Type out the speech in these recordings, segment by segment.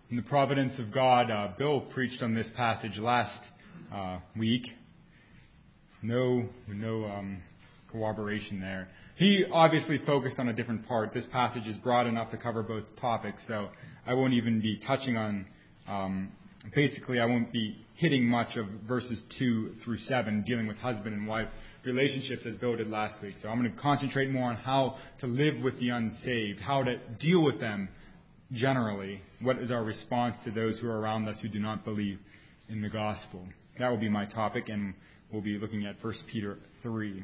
In the providence of God, Bill preached on this passage last week. No corroboration there. He obviously focused on a different part. This passage is broad enough to cover both topics, so I won't even be touching on, I won't be hitting much of verses 2 through 7, dealing with husband and wife relationships as Bill did last week. So I'm going to concentrate more on how to live with the unsaved, how to deal with them generally. What is our response to those who are around us who do not believe in the gospel? That will be my topic, and we'll be looking at 1 Peter 3.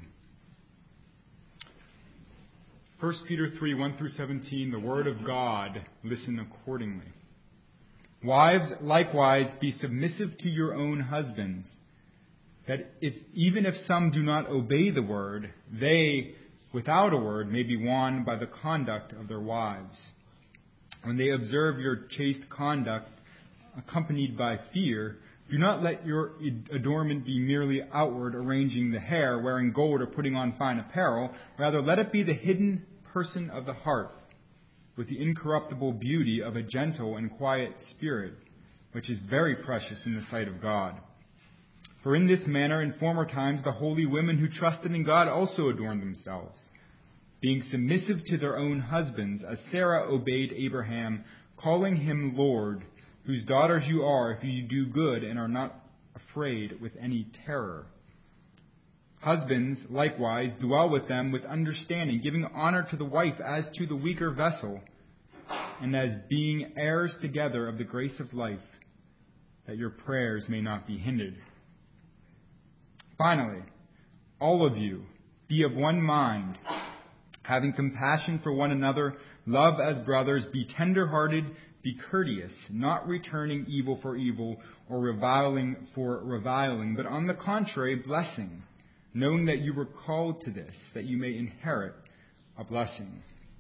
1 Peter 3, 1 through 17, the Word of God, listen accordingly. Wives, likewise, be submissive to your own husbands, that even if some do not obey the word, they, without a word, may be won by the conduct of their wives. When they observe your chaste conduct, accompanied by fear, do not let your adornment be merely outward, arranging the hair, wearing gold, or putting on fine apparel. Rather, let it be the hidden person of the heart, with the incorruptible beauty of a gentle and quiet spirit, which is very precious in the sight of God. For in this manner, in former times, the holy women who trusted in God also adorned themselves, being submissive to their own husbands, as Sarah obeyed Abraham, calling him Lord, whose daughters you are if you do good and are not afraid with any terror. Husbands, likewise, dwell with them with understanding, giving honor to the wife as to the weaker vessel, and as being heirs together of the grace of life, that your prayers may not be hindered. Finally, all of you, be of one mind, having compassion for one another, love as brothers, be tender-hearted, be courteous, not returning evil for evil or reviling for reviling, but on the contrary, blessing, knowing that you were called to this, that you may inherit a blessing.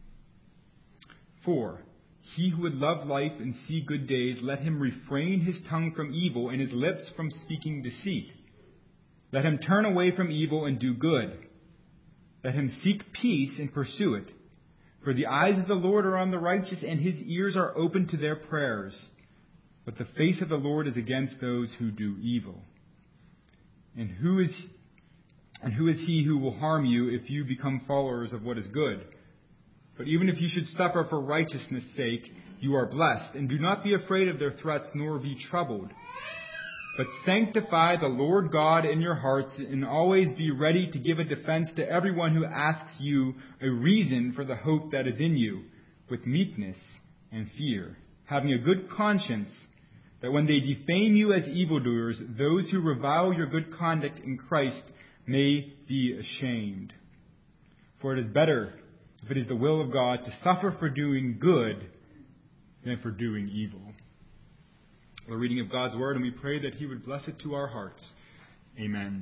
For he who would love life and see good days, let him refrain his tongue from evil and his lips from speaking deceit. Let him turn away from evil and do good. Let him seek peace and pursue it. For the eyes of the Lord are on the righteous, and his ears are open to their prayers. But the face of the Lord is against those who do evil. And who is he who will harm you if you become followers of what is good? But even if you should suffer for righteousness' sake, you are blessed. And do not be afraid of their threats, nor be troubled. But sanctify the Lord God in your hearts, and always be ready to give a defense to everyone who asks you a reason for the hope that is in you, with meekness and fear, having a good conscience, that when they defame you as evildoers, those who revile your good conduct in Christ may be ashamed. For it is better, if it is the will of God, to suffer for doing good than for doing evil. The reading of God's Word, and we pray that He would bless it to our hearts. Amen.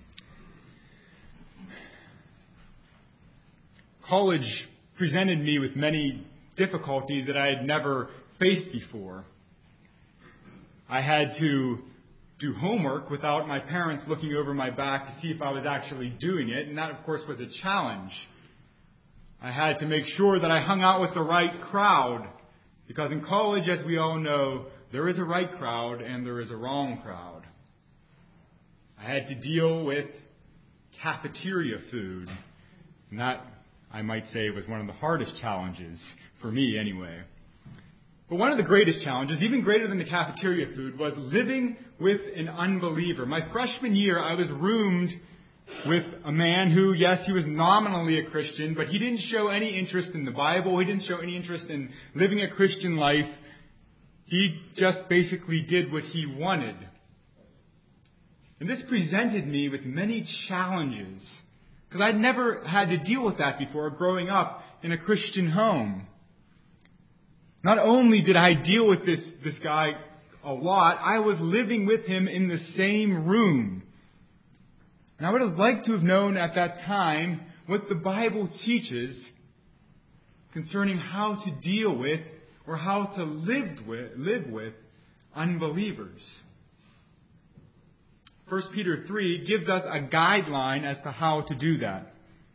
College presented me with many difficulties that I had never faced before. I had to do homework without my parents looking over my back to see if I was actually doing it, and that, of course, was a challenge. I had to make sure that I hung out with the right crowd, because in college, as we all know, there is a right crowd and there is a wrong crowd. I had to deal with cafeteria food. And that, I might say, was one of the hardest challenges, for me anyway. But one of the greatest challenges, even greater than the cafeteria food, was living with an unbeliever. My freshman year, I was roomed with a man who, yes, he was nominally a Christian, but he didn't show any interest in the Bible. He didn't show any interest in living a Christian life. He just basically did what he wanted. And this presented me with many challenges, because I'd never had to deal with that before growing up in a Christian home. Not only did I deal with this guy a lot, I was living with him in the same room. And I would have liked to have known at that time what the Bible teaches concerning how to deal with or how to live with unbelievers. 1 Peter 3 gives us a guideline as to how to do that.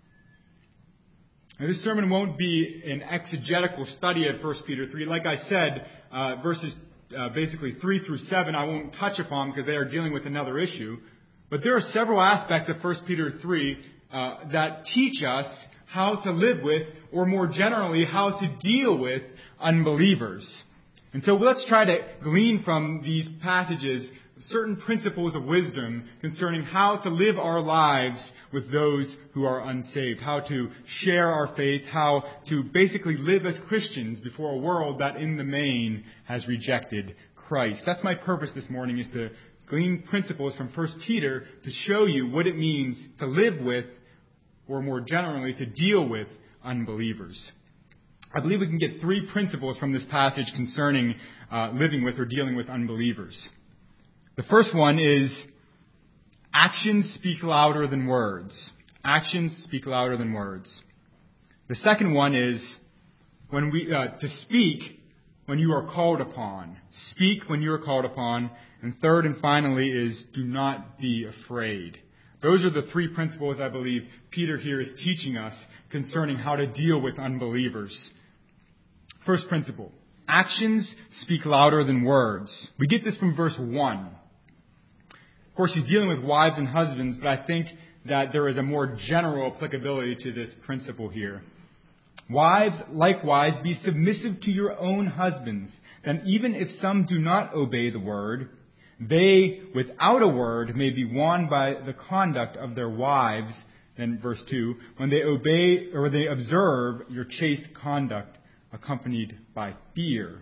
Now, this sermon won't be an exegetical study of 1 Peter 3. Like I said, verses basically 3 through 7, I won't touch upon because they are dealing with another issue. But there are several aspects of 1 Peter 3 that teach us how to live with, or more generally, how to deal with unbelievers. And so let's try to glean from these passages certain principles of wisdom concerning how to live our lives with those who are unsaved, how to share our faith, how to basically live as Christians before a world that in the main has rejected Christ. That's my purpose this morning, is to glean principles from 1 Peter to show you what it means to live with, or more generally, to deal with unbelievers. I believe we can get 3 principles from this passage concerning living with or dealing with unbelievers. The first one is actions speak louder than words. Actions speak louder than words. The second one is to speak when you are called upon. Speak when you are called upon. And third and finally is do not be afraid. Those are the 3 principles I believe Peter here is teaching us concerning how to deal with unbelievers. First principle, actions speak louder than words. We get this from verse 1. Of course, he's dealing with wives and husbands, but I think that there is a more general applicability to this principle here. Wives, likewise, be submissive to your own husbands, and even if some do not obey the word, they, without a word, may be won by the conduct of their wives, then verse 2, when they obey or they observe your chaste conduct, accompanied by fear.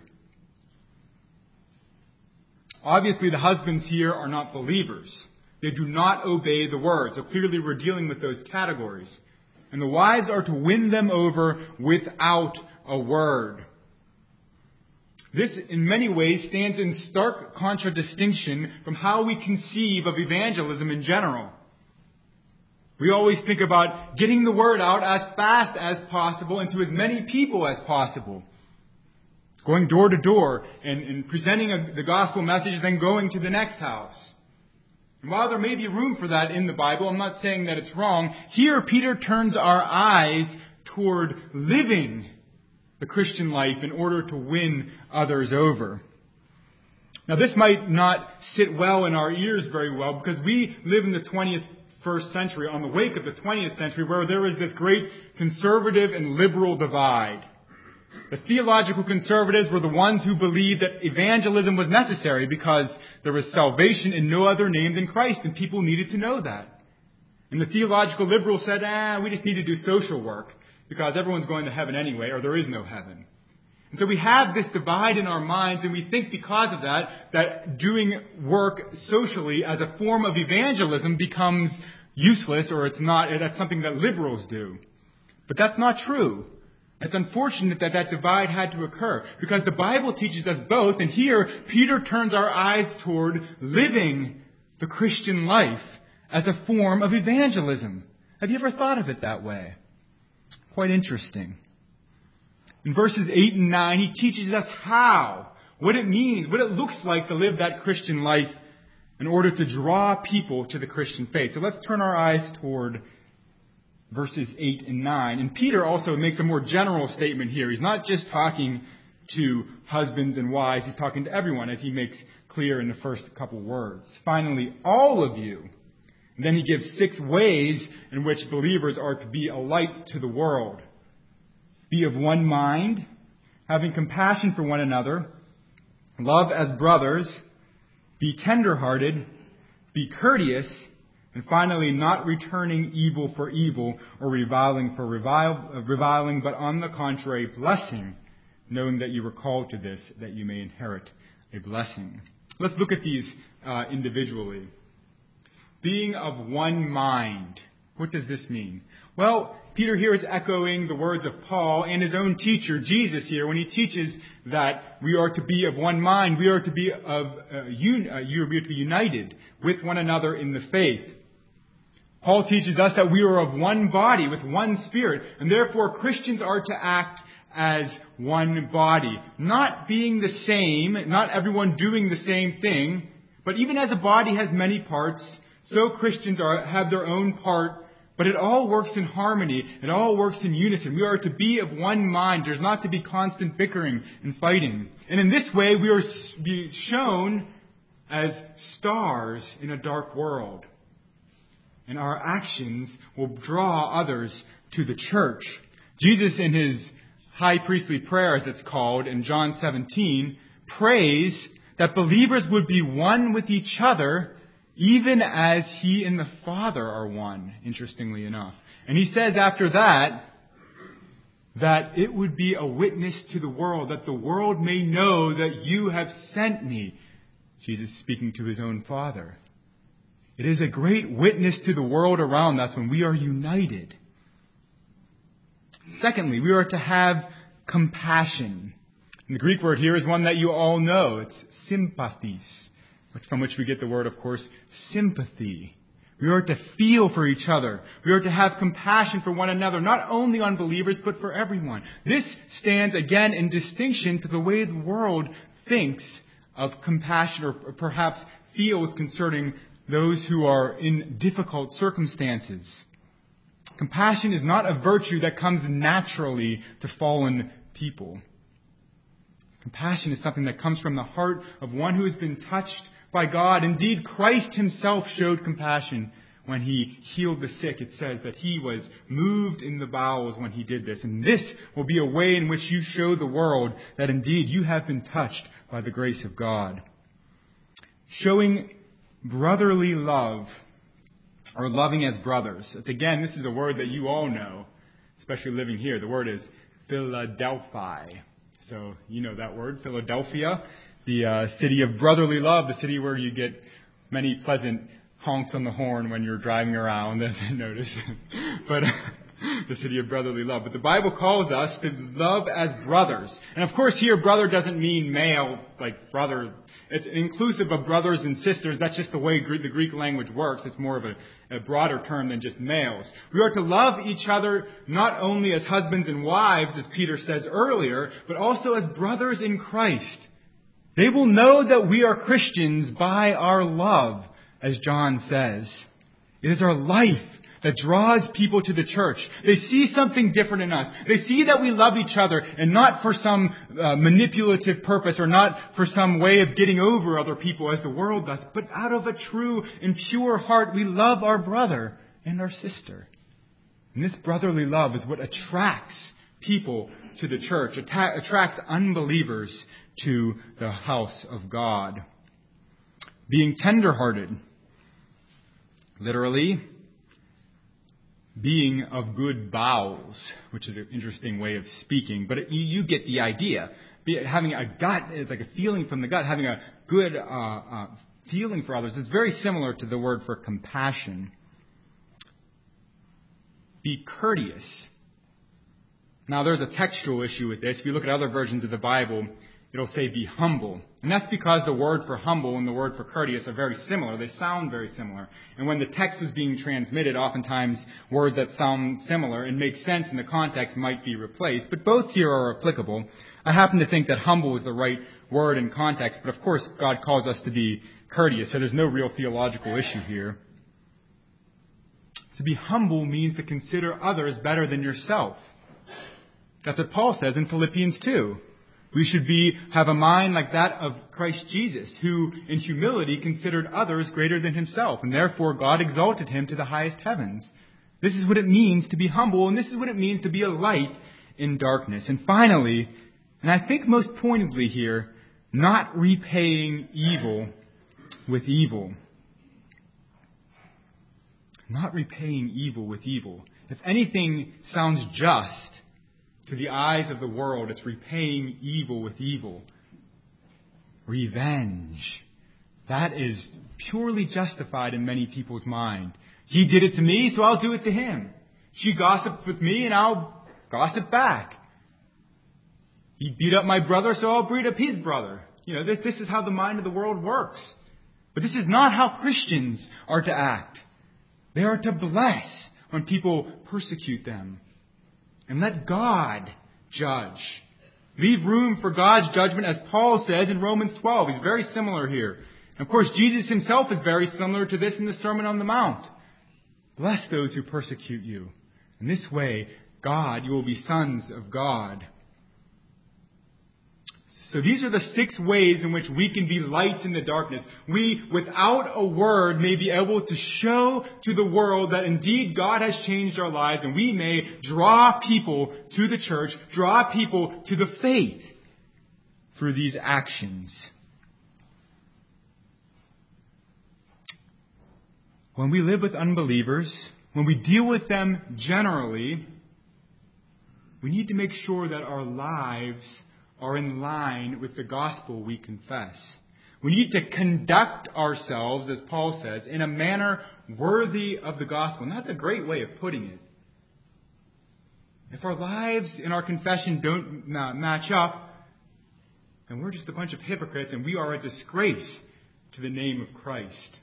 Obviously, the husbands here are not believers. They do not obey the word. So clearly we're dealing with those categories. And the wives are to win them over without a word. This, in many ways, stands in stark contradistinction from how we conceive of evangelism in general. We always think about getting the word out as fast as possible and to as many people as possible. Going door to door and presenting the gospel message, then going to the next house. And while there may be room for that in the Bible, I'm not saying that it's wrong. Here, Peter turns our eyes toward living the Christian life in order to win others over. Now, this might not sit well in our ears very well because we live in the 21st century, on the wake of the 20th century, where there is this great conservative and liberal divide. The theological conservatives were the ones who believed that evangelism was necessary because there was salvation in no other name than Christ, and people needed to know that. And the theological liberals said, we just need to do social work because everyone's going to heaven anyway, or there is no heaven. And so we have this divide in our minds, and we think because of that doing work socially as a form of evangelism becomes useless, or that's something that liberals do. But that's not true. It's unfortunate that divide had to occur because the Bible teaches us both. And here, Peter turns our eyes toward living the Christian life as a form of evangelism. Have you ever thought of it that way? Quite interesting. In verses 8 and 9, he teaches us what it means, what it looks like to live that Christian life in order to draw people to the Christian faith. So let's turn our eyes toward verses 8 and 9. And Peter also makes a more general statement here. He's not just talking to husbands and wives. He's talking to everyone, as he makes clear in the first couple words. Finally, all of you. And then he gives 6 ways in which believers are to be a light to the world. Be of one mind, having compassion for one another, love as brothers, be tender-hearted, be courteous, and finally, not returning evil for evil or reviling for reviling, but on the contrary, blessing, knowing that you were called to this, that you may inherit a blessing. Let's look at these individually. Being of one mind. What does this mean? Well, Peter here is echoing the words of Paul and his own teacher, Jesus, here, when he teaches that we are to be of one mind. We are to be united with one another in the faith. Paul teaches us that we are of one body with one spirit, and therefore Christians are to act as one body. Not being the same, not everyone doing the same thing, but even as a body has many parts, so Christians have their own part But it all works in harmony. It all works in unison. We are to be of one mind. There's not to be constant bickering and fighting. And in this way, we are be shown as stars in a dark world. And our actions will draw others to the church. Jesus, in his high priestly prayer, as it's called, in John 17, prays that believers would be one with each other, even as he and the Father are one, interestingly enough. And he says after that it would be a witness to the world, that the world may know that you have sent me. Jesus speaking to his own Father. It is a great witness to the world around us when we are united. Secondly, we are to have compassion. And the Greek word here is one that you all know. It's sympathis, from which we get the word, of course, sympathy. We are to feel for each other. We are to have compassion for one another, not only unbelievers, but for everyone. This stands, again, in distinction to the way the world thinks of compassion, or perhaps feels concerning those who are in difficult circumstances. Compassion is not a virtue that comes naturally to fallen people. Compassion is something that comes from the heart of one who has been touched by God. Indeed, Christ himself showed compassion when he healed the sick. It says that he was moved in the bowels when he did this. And this will be a way in which you show the world that indeed you have been touched by the grace of God. Showing brotherly love, or loving as brothers. Again, this is a word that you all know, especially living here. The word is Philadelphia. So you know that word, Philadelphia, the city of brotherly love, the city where you get many pleasant honks on the horn when you're driving around, as I notice. But the city of brotherly love. But the Bible calls us to love as brothers. And of course here, brother doesn't mean male, like brother. It's inclusive of brothers and sisters. That's just the way the Greek language works. It's more of a broader term than just males. We are to love each other not only as husbands and wives, as Peter says earlier, but also as brothers in Christ. They will know that we are Christians by our love, as John says. It is our life that draws people to the church. They see something different in us. They see that we love each other, and not for some manipulative purpose, or not for some way of getting over other people as the world does, but out of a true and pure heart, we love our brother and our sister. And this brotherly love is what attracts people to the church, attracts unbelievers to the house of God. Being tender-hearted, literally, being of good bowels, which is an interesting way of speaking, but you get the idea. Having a gut, it's like a feeling from the gut, having a good feeling for others. It's very similar to the word for compassion. Be courteous. Now, there's a textual issue with this. If you look at other versions of the Bible, it'll say be humble. And that's because the word for humble and the word for courteous are very similar. They sound very similar. And when the text is being transmitted, oftentimes words that sound similar and make sense in the context might be replaced. But both here are applicable. I happen to think that humble is the right word in context. But of course, God calls us to be courteous. So there's no real theological issue here. To be humble means to consider others better than yourself. That's what Paul says in Philippians 2. We should have a mind like that of Christ Jesus, who in humility considered others greater than himself, and therefore God exalted him to the highest heavens. This is what it means to be humble, and this is what it means to be a light in darkness. And finally, and I think most pointedly here, not repaying evil with evil. Not repaying evil with evil. If anything sounds just to the eyes of the world, it's repaying evil with evil. Revenge. That is purely justified in many people's mind. He did it to me, so I'll do it to him. She gossiped with me, and I'll gossip back. He beat up my brother, so I'll beat up his brother. This is how the mind of the world works. But this is not how Christians are to act. They are to bless when people persecute them. And let God judge. Leave room for God's judgment, as Paul says in Romans 12. He's very similar here. And of course, Jesus himself is very similar to this in the Sermon on the Mount. Bless those who persecute you. In this way, you will be sons of God. So these are the 6 ways in which we can be lights in the darkness. We, without a word, may be able to show to the world that indeed God has changed our lives, and we may draw people to the church, draw people to the faith through these actions. When we live with unbelievers, when we deal with them generally, we need to make sure that our lives are in line with the gospel we confess. We need to conduct ourselves, as Paul says, in a manner worthy of the gospel. And that's a great way of putting it. If our lives in our confession don't match up, then we're just a bunch of hypocrites and we are a disgrace to the name of Christ.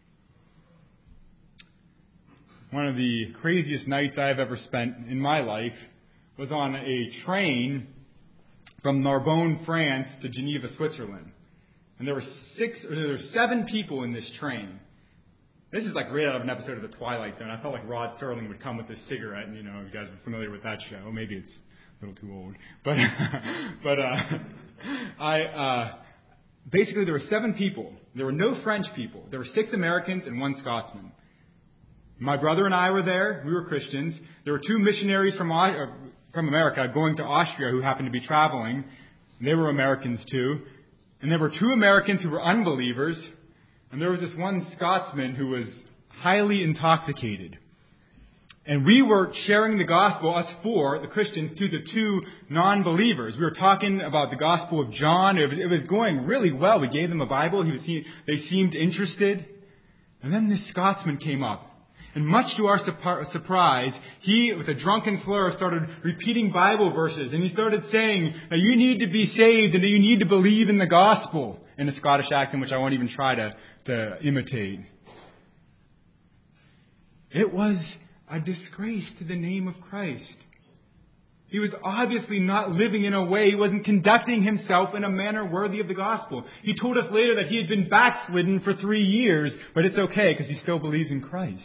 One of the craziest nights I've ever spent in my life was on a train from Narbonne, France to Geneva, Switzerland. And there were 7 people in this train. This is like right out of an episode of The Twilight Zone. I felt like Rod Serling would come with a cigarette, and you guys are familiar with that show. Maybe it's a little too old. Basically there were 7 people. There were no French people. There were 6 Americans and 1 Scotsman. My brother and I were there. We were Christians. There were 2 missionaries from America going to Austria who happened to be traveling. They were Americans too. And there were 2 Americans who were unbelievers. And there was this 1 Scotsman who was highly intoxicated. And we were sharing the gospel, us 4, the Christians, to the 2 non-believers. We were talking about the gospel of John. It was going really well. We gave them a Bible. They seemed interested. And then this Scotsman came up. And much to our surprise, he, with a drunken slur, started repeating Bible verses. And he started saying that you need to be saved and that you need to believe in the gospel, in a Scottish accent, which I won't even try to imitate. It was a disgrace to the name of Christ. He was obviously not living in a way, he wasn't conducting himself in a manner worthy of the gospel. He told us later that he had been backslidden for 3 years, but it's okay because he still believes in Christ.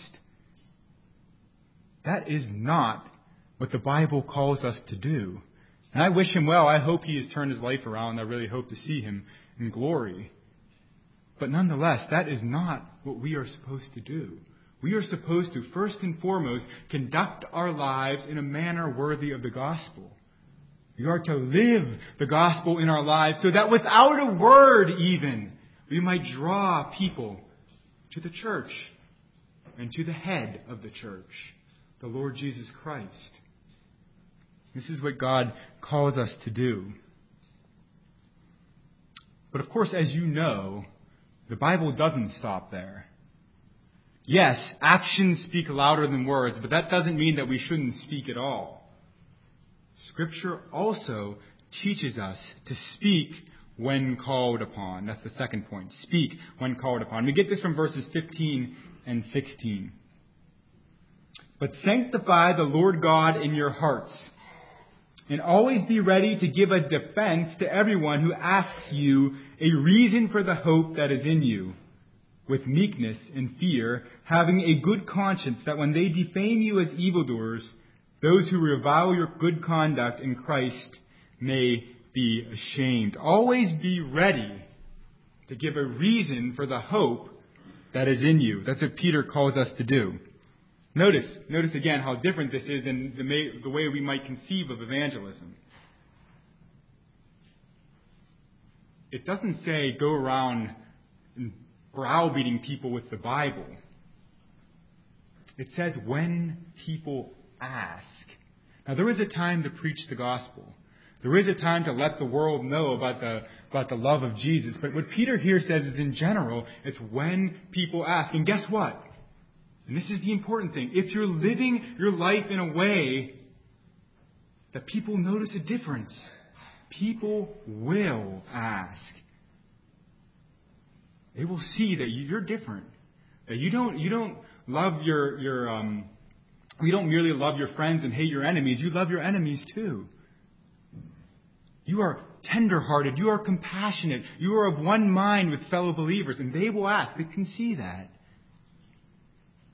That is not what the Bible calls us to do. And I wish him well. I hope he has turned his life around. I really hope to see him in glory. But nonetheless, that is not what we are supposed to do. We are supposed to, first and foremost, conduct our lives in a manner worthy of the gospel. We are to live the gospel in our lives so that without a word even, we might draw people to the church and to the head of the church, the Lord Jesus Christ. This is what God calls us to do. But of course, as you know, the Bible doesn't stop there. Yes, actions speak louder than words, but that doesn't mean that we shouldn't speak at all. Scripture also teaches us to speak when called upon. That's the second point. Speak when called upon. We get this from verses 15 and 16. But sanctify the Lord God in your hearts, and always be ready to give a defense to everyone who asks you a reason for the hope that is in you, with meekness and fear, having a good conscience, that when they defame you as evildoers, those who revile your good conduct in Christ may be ashamed. Always be ready to give a reason for the hope that is in you. That's what Peter calls us to do. Notice again how different this is than the way we might conceive of evangelism. It doesn't say go around browbeating people with the Bible. It says when people ask. Now there is a time to preach the gospel. There is a time to let the world know about the love of Jesus. But what Peter here says is in general, it's when people ask. And guess what? And this is the important thing. If you're living your life in a way that people notice a difference, people will ask. They will see that you're different. That you don't love you don't merely love your friends and hate your enemies. You love your enemies too. You are tender-hearted. You are compassionate. You are of one mind with fellow believers. And they will ask. They can see that.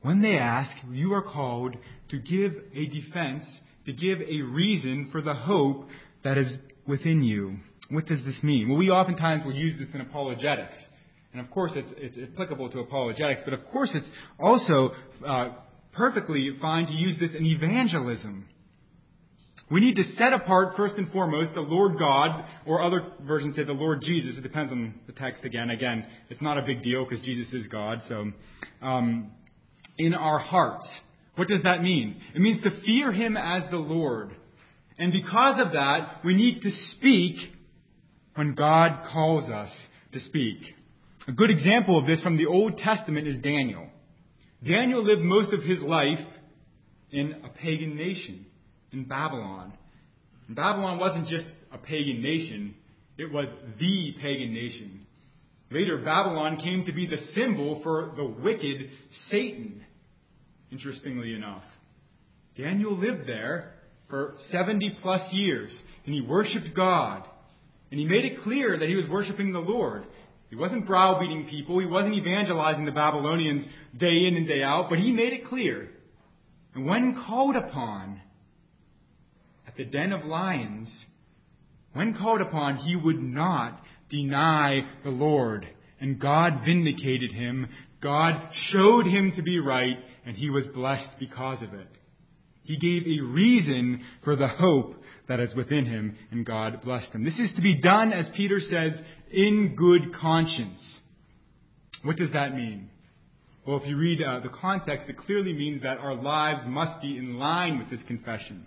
When they ask, you are called to give a defense, to give a reason for the hope that is within you. What does this mean? Well, we oftentimes will use this in apologetics. And of course, it's applicable to apologetics, but of course, it's also perfectly fine to use this in evangelism. We need to set apart, first and foremost, the Lord God, or other versions say the Lord Jesus. It depends on the text again. Again, it's not a big deal because Jesus is God. So, in our hearts. What does that mean? It means to fear Him as the Lord. And because of that, we need to speak when God calls us to speak. A good example of this from the Old Testament is Daniel. Daniel lived most of his life in a pagan nation, in Babylon. And Babylon wasn't just a pagan nation, it was the pagan nation. Later, Babylon came to be the symbol for the wicked Satan, interestingly enough. Daniel lived there for 70 plus years, and he worshipped God. And he made it clear that he was worshiping the Lord. He wasn't browbeating people. He wasn't evangelizing the Babylonians day in and day out, but he made it clear. And when called upon at the den of lions, when called upon, he would not deny the Lord. And God vindicated him. God showed him to be right, and he was blessed because of it. He gave a reason for the hope that is within him, and God blessed him. This is to be done, as Peter says, in good conscience. What does that mean? Well, if you read the context, it clearly means that our lives must be in line with this confession.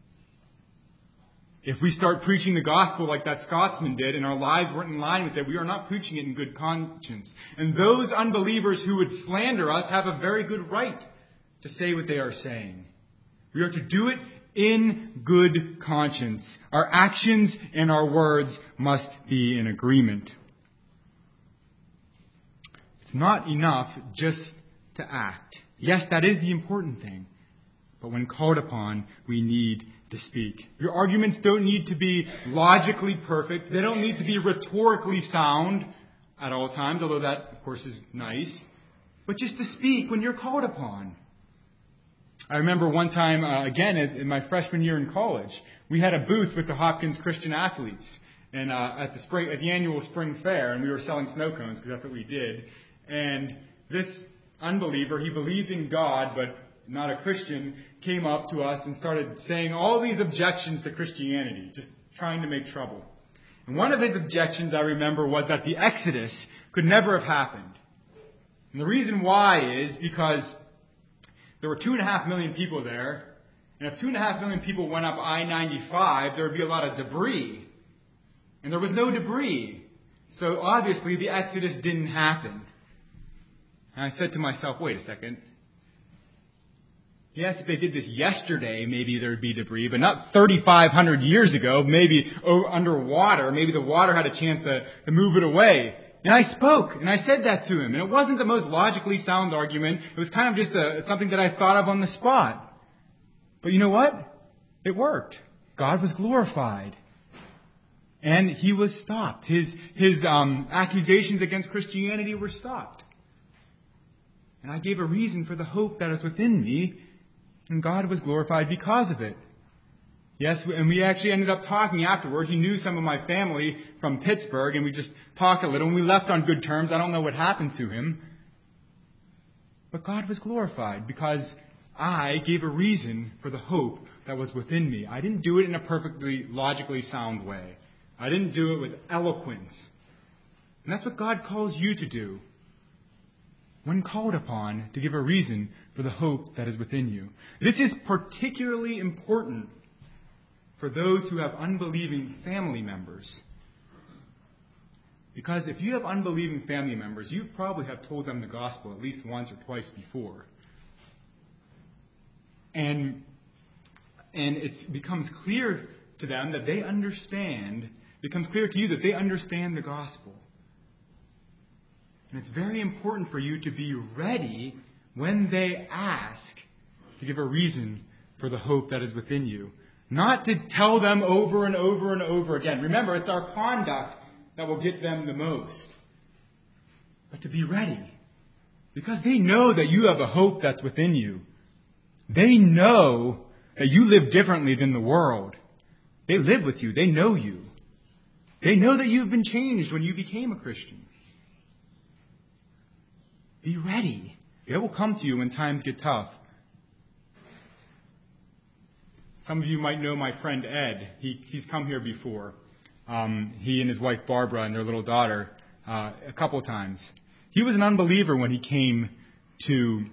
If we start preaching the gospel like that Scotsman did, and our lives weren't in line with it, we are not preaching it in good conscience. And those unbelievers who would slander us have a very good right to say what they are saying. We are to do it in good conscience. Our actions and our words must be in agreement. It's not enough just to act. Yes, that is the important thing. But when called upon, we need to speak. Your arguments don't need to be logically perfect. They don't need to be rhetorically sound at all times, although that, of course, is nice. But just to speak when you're called upon. I remember one time, again, in my freshman year in college, we had a booth with the Hopkins Christian Athletes and at the annual spring fair, and we were selling snow cones because that's what we did. And this unbeliever, he believed in God, but not a Christian, came up to us and started saying all these objections to Christianity, just trying to make trouble. And one of his objections, I remember, was that the Exodus could never have happened. And the reason why is because there were 2.5 million people there, and if 2.5 million people went up I-95, there would be a lot of debris. And there was no debris. So obviously the Exodus didn't happen. And I said to myself, wait a second. Yes, if they did this yesterday, maybe there would be debris, but not 3,500 years ago, maybe underwater. Maybe the water had a chance to move it away. And I spoke, and I said that to him. And it wasn't the most logically sound argument. It was kind of just something that I thought of on the spot. But you know what? It worked. God was glorified. And he was stopped. His accusations against Christianity were stopped. And I gave a reason for the hope that is within me, and God was glorified because of it. Yes, and we actually ended up talking afterwards. He knew some of my family from Pittsburgh, and we just talked a little, and we left on good terms. I don't know what happened to him. But God was glorified because I gave a reason for the hope that was within me. I didn't do it in a perfectly logically sound way. I didn't do it with eloquence. And that's what God calls you to do when called upon to give a reason for the hope that is within you. This is particularly important for those who have unbelieving family members. Because if you have unbelieving family members, you probably have told them the gospel at least once or twice before. And it becomes clear to them that they understand, it becomes clear to you that they understand the gospel. And it's very important for you to be ready when they ask to give a reason for the hope that is within you. Not to tell them over and over and over again. Remember, it's our conduct that will get them the most. But to be ready. Because they know that you have a hope that's within you. They know that you live differently than the world. They live with you. They know you. They know that you've been changed when you became a Christian. Be ready. It will come to you when times get tough. Some of you might know my friend Ed. He's come here before. He and his wife Barbara and their little daughter a couple times. He was an unbeliever when he came to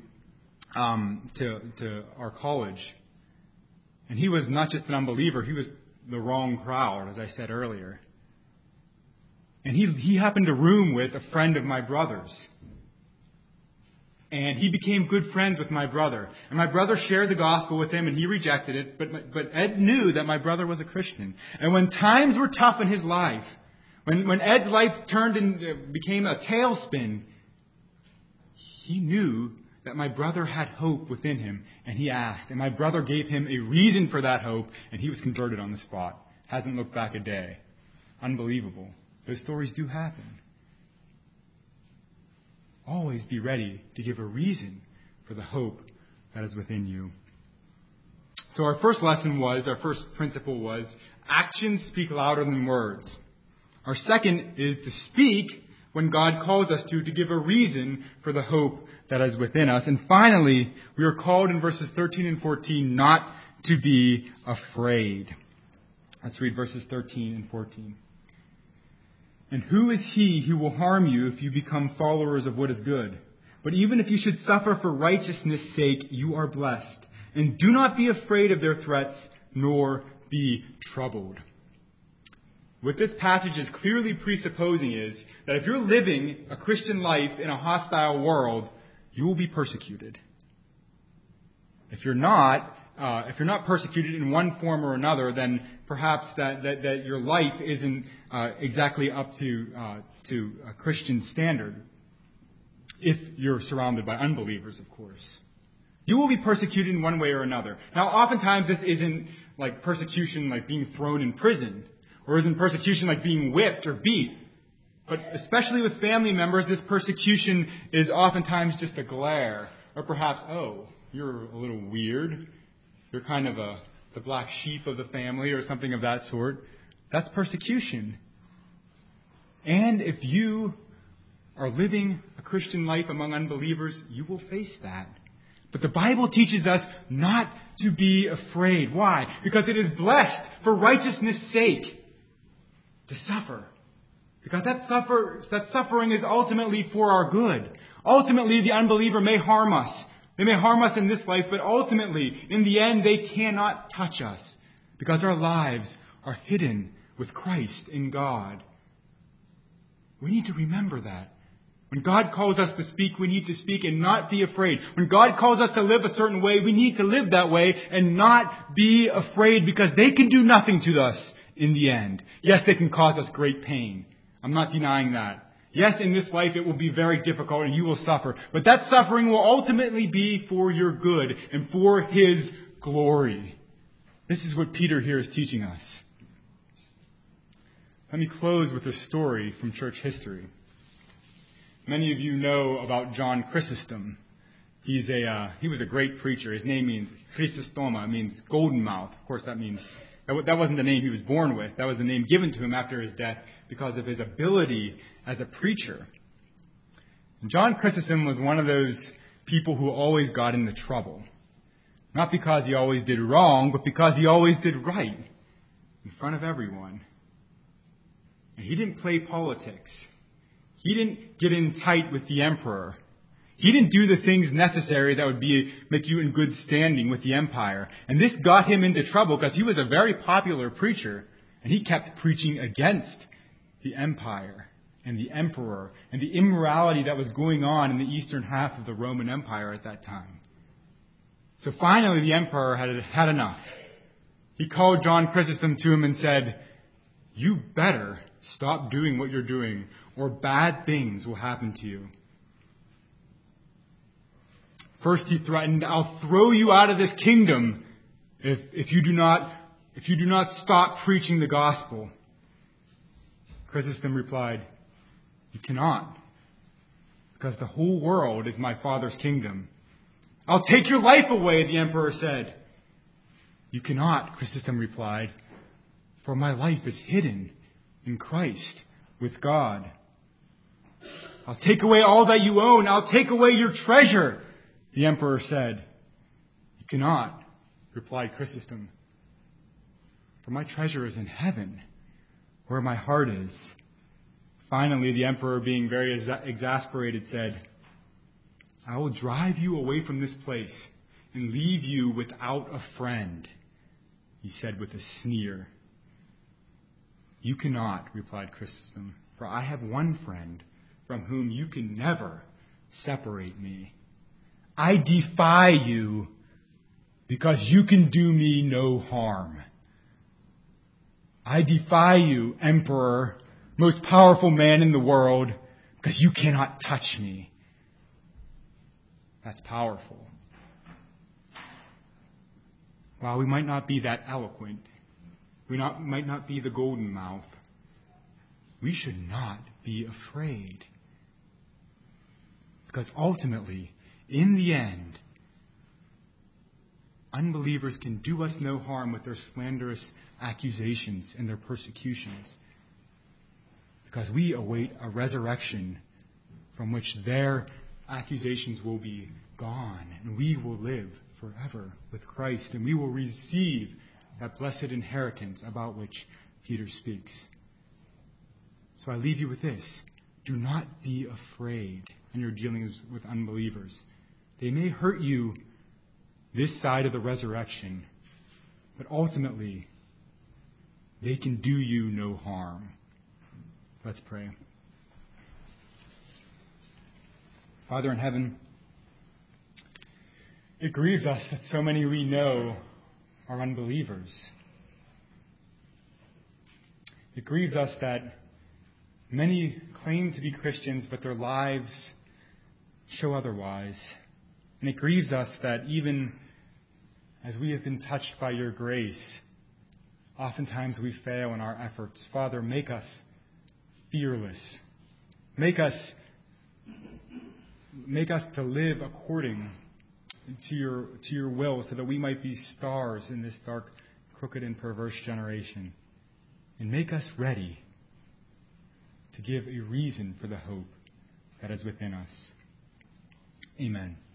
our college. And he was not just an unbeliever, he was the wrong crowd, as I said earlier. And he happened to room with a friend of my brother's. And he became good friends with my brother. And my brother shared the gospel with him, and he rejected it. But Ed knew that my brother was a Christian. And when times were tough in his life, when Ed's life turned and became a tailspin, he knew that my brother had hope within him. And he asked. And my brother gave him a reason for that hope, and he was converted on the spot. Hasn't looked back a day. Unbelievable. Those stories do happen. Always be ready to give a reason for the hope that is within you. So our first principle was, actions speak louder than words. Our second is to speak when God calls us to give a reason for the hope that is within us. And finally, we are called in verses 13 and 14 not to be afraid. Let's read verses 13 and 14. And who is he who will harm you if you become followers of what is good? But even if you should suffer for righteousness' sake, you are blessed. And do not be afraid of their threats, nor be troubled. What this passage is clearly presupposing is that if you're living a Christian life in a hostile world, you will be persecuted. If you're not persecuted in one form or another, then perhaps that your life isn't exactly up to a Christian standard. If you're surrounded by unbelievers, of course. You will be persecuted in one way or another. Now, oftentimes this isn't like persecution like being thrown in prison, or isn't persecution like being whipped or beat. But especially with family members, this persecution is oftentimes just a glare. Or perhaps, oh, you're a little weird. You're kind of the black sheep of the family or something of that sort. That's persecution. And if you are living a Christian life among unbelievers, you will face that. But the Bible teaches us not to be afraid. Why? Because it is blessed for righteousness' sake to suffer. Because that suffering is ultimately for our good. Ultimately, the unbeliever may harm us. They may harm us in this life, but ultimately, in the end, they cannot touch us because our lives are hidden with Christ in God. We need to remember that. When God calls us to speak, we need to speak and not be afraid. When God calls us to live a certain way, we need to live that way and not be afraid because they can do nothing to us in the end. Yes, they can cause us great pain. I'm not denying that. Yes, in this life it will be very difficult and you will suffer. But that suffering will ultimately be for your good and for His glory. This is what Peter here is teaching us. Let me close with a story from church history. Many of you know about John Chrysostom. He was a great preacher. His name means Chrysostoma, means golden mouth. Of course, that wasn't the name he was born with. That was the name given to him after his death because of his ability as a preacher. And John Chrysostom was one of those people who always got into trouble. Not because he always did wrong, but because he always did right in front of everyone. And he didn't play politics. He didn't get in tight with the emperor. He didn't do the things necessary that would make you in good standing with the empire. And this got him into trouble because he was a very popular preacher. And he kept preaching against the empire and the emperor and the immorality that was going on in the eastern half of the Roman Empire at that time. So finally the emperor had enough. He called John Chrysostom to him and said, "You better stop doing what you're doing or bad things will happen to you." First he threatened, "I'll throw you out of this kingdom if you do not stop preaching the gospel." Chrysostom replied, "You cannot, because the whole world is my Father's kingdom. I'll take your life away, the emperor said. You cannot, Chrysostom replied, for my life is hidden in Christ with God. I'll take away all that you own. I'll take away your treasure, the emperor said. You cannot, replied Chrysostom, for my treasure is in heaven, where my heart is. Finally, the emperor, being very exasperated, said, I will drive you away from this place and leave you without a friend, he said with a sneer. You cannot, replied Chrysostom, for I have one friend from whom you can never separate me. I defy you because you can do me no harm. I defy you, emperor, most powerful man in the world, because you cannot touch me. That's powerful. While we might not be that eloquent, might not be the golden mouth, we should not be afraid. Because ultimately, in the end, unbelievers can do us no harm with their slanderous accusations and their persecutions. Because we await a resurrection from which their accusations will be gone, and we will live forever with Christ, and we will receive that blessed inheritance about which Peter speaks. So I leave you with this. Do not be afraid in your dealings with unbelievers. They may hurt you this side of the resurrection, but ultimately, they can do you no harm. Let's pray. Father in heaven, it grieves us that so many we know are unbelievers. It grieves us that many claim to be Christians, but their lives show otherwise. And it grieves us that even as we have been touched by your grace, oftentimes we fail in our efforts. Father, make us fearless. Make us to live according to your will, so that we might be stars in this dark, crooked, and perverse generation. And make us ready to give a reason for the hope that is within us. Amen.